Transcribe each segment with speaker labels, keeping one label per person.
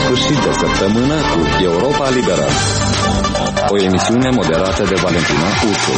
Speaker 1: sfârșit de săptămână cu Europa Liberă, o emisiune moderată de Valentina Ursu.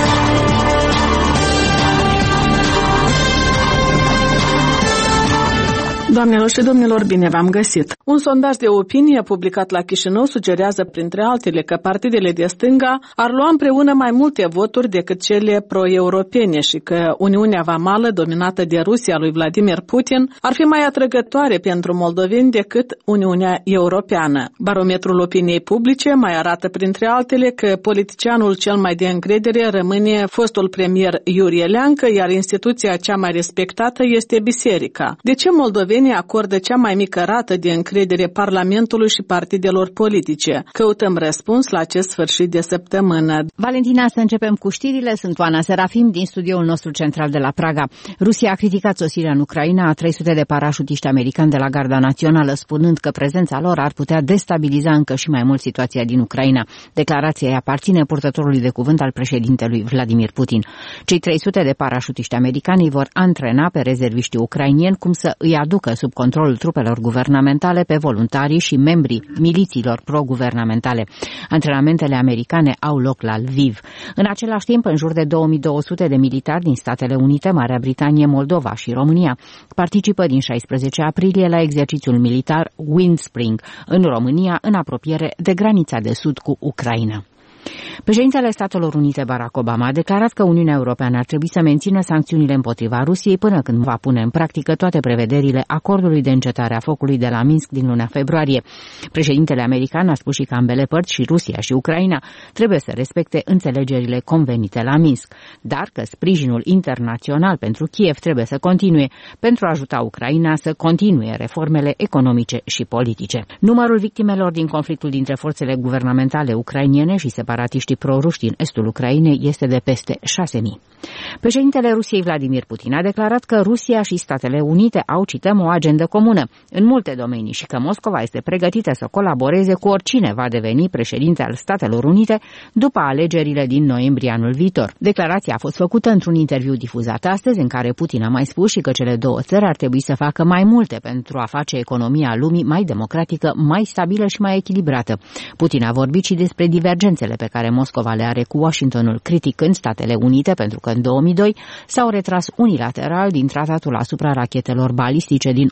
Speaker 2: Doamnelor și domnilor, bine v-am găsit! Un sondaj de opinie publicat la Chișinău sugerează, printre altele, că partidele de stânga ar lua împreună mai multe voturi decât cele pro-europene și că Uniunea Vamală, dominată de Rusia lui Vladimir Putin, ar fi mai atrăgătoare pentru moldoveni decât Uniunea Europeană. Barometrul opiniei publice mai arată, printre altele, că politicianul cel mai de încredere rămâne fostul premier Iurie Leancă, iar instituția cea mai respectată este biserica. De ce moldovenii acordă cea mai mică rată de încredere Parlamentului și partidelor politice? Căutăm răspuns la acest sfârșit de săptămână.
Speaker 3: Valentina, să începem cu știrile. Sunt Oana Serafim din studioul nostru central de la Praga. Rusia a criticat sosirea în Ucraina a 300 de parașutiști americani de la Garda Națională, spunând că prezența lor ar putea destabiliza încă și mai mult situația din Ucraina. Declarația îi aparține purtătorului de cuvânt al președintelui Vladimir Putin. Cei 300 de parașutiști americani îi vor antrena pe rezerviștii ucrainieni cum să îi aducă sub controlul trupelor guvernamentale pe voluntarii și membrii milițiilor pro-guvernamentale. Antrenamentele americane au loc la Lviv. În același timp, în jur de 2200 de militari din Statele Unite, Marea Britanie, Moldova și România participă din 16 aprilie la exercițiul militar Windspring în România, în apropiere de granița de sud cu Ucraina. Președintele Statelor Unite Barack Obama a declarat că Uniunea Europeană ar trebui să mențină sancțiunile împotriva Rusiei până când va pune în practică toate prevederile acordului de încetare a focului de la Minsk din luna februarie. Președintele american a spus și că ambele părți, și Rusia și Ucraina, trebuie să respecte înțelegerile convenite la Minsk, dar că sprijinul internațional pentru Kiev trebuie să continue pentru a ajuta Ucraina să continue reformele economice și politice. Numărul victimelor din conflictul dintre forțele guvernamentale ucrainiene și separatiștii pro-ruși din estul Ucrainei este de peste 6.000. Președintele Rusiei Vladimir Putin a declarat că Rusia și Statele Unite au, cităm, o agendă comună în multe domenii și că Moscova este pregătită să colaboreze cu oricine va deveni președinte al Statelor Unite după alegerile din noiembrie anul viitor. Declarația a fost făcută într-un interviu difuzat astăzi, în care Putin a mai spus și că cele două țări ar trebui să facă mai multe pentru a face economia lumii mai democratică, mai stabilă și mai echilibrată. Putin a vorbit și despre divergențele pe care Moscova le are cu Washingtonul, criticând Statele Unite pentru că în 2002 s-au retras unilateral din tratatul asupra rachetelor balistice din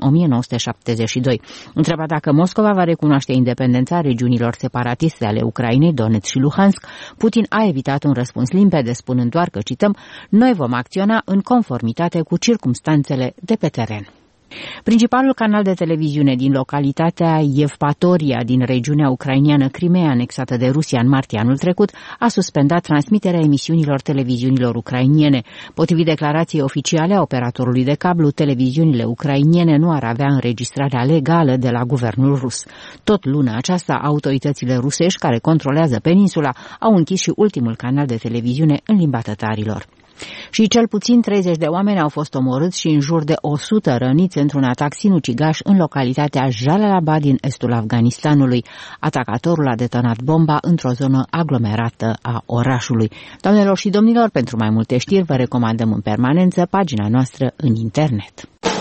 Speaker 3: 1972. Întrebat dacă Moscova va recunoaște independența regiunilor separatiste ale Ucrainei, Donetsk și Luhansk, Putin a evitat un răspuns limpede, spunând doar că, cităm, noi vom acționa în conformitate cu circumstanțele de pe teren. Principalul canal de televiziune din localitatea Evpatoria din regiunea ucraineană Crimea, anexată de Rusia în martie anul trecut, a suspendat transmiterea emisiunilor televiziunilor ucrainiene. Potrivit declarației oficiale a operatorului de cablu, televiziunile ucrainiene nu ar avea înregistrarea legală de la guvernul rus. Tot luna aceasta, autoritățile rusești care controlează peninsula au închis și ultimul canal de televiziune în limba tătarilor. Și cel puțin 30 de oameni au fost omorâți și în jur de 100 răniți într-un atac sinucigaș în localitatea Jalalabad din estul Afganistanului. Atacatorul a detonat bomba într-o zonă aglomerată a orașului. Doamnelor și domnilor, pentru mai multe știri vă recomandăm în permanență pagina noastră în internet.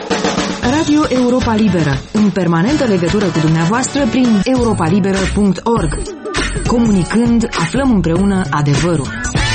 Speaker 4: Radio Europa Liberă, în permanentă legătură cu dumneavoastră prin europalibera.org. Comunicând, aflăm împreună adevărul.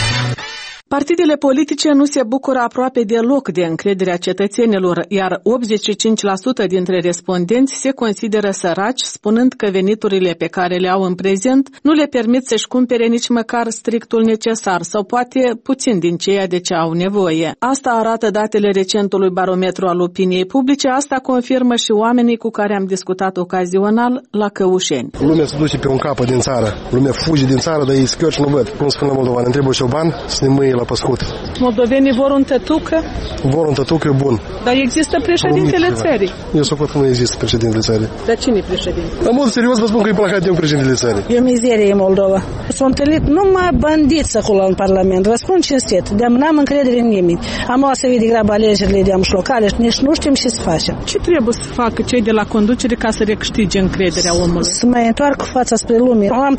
Speaker 2: Partidele politice nu se bucură aproape deloc de încrederea cetățenilor, iar 85% dintre respondenți se consideră săraci, spunând că veniturile pe care le au în prezent nu le permit să-și cumpere nici măcar strictul necesar sau poate puțin din ceea de ce au nevoie. Asta arată datele recentului barometru al opiniei publice, asta confirmă și oamenii cu care am discutat ocazional la Căușeni.
Speaker 5: Lumea se duce pe un capăt din țară, lumea fuge din țară, dar ei scărci nu văd. Cum spune Moldova, ne trebuie și o bani să ne mâie la păscut.
Speaker 2: Moldovenii vor un tătucă?
Speaker 5: Vor un tătucă bun.
Speaker 2: Dar există președintele țării.
Speaker 5: Eu supăr că nu există președintele țării.
Speaker 2: Dar cine e președinte?
Speaker 5: În mod serios vă spun că e placat de un președintele țării.
Speaker 6: E mizerie în Moldova. S-au întâlnit numai bandiți acolo în Parlament. Vă spun cinstit. De-am n-am încredere în nimeni. Am luat să vii de grabă alegerile de-am și locale și nici nu știm ce să facem. Ce
Speaker 2: trebuie să facă cei de la conducere ca să recâștige încrederea omului?
Speaker 6: Să mai întoarcă fața spre lume. Am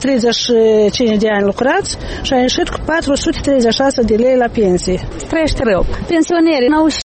Speaker 6: 35 de ani lucrați și am ieșit cu 436 de lei la pensie.
Speaker 7: Trăiește rău. Pensionerii n-au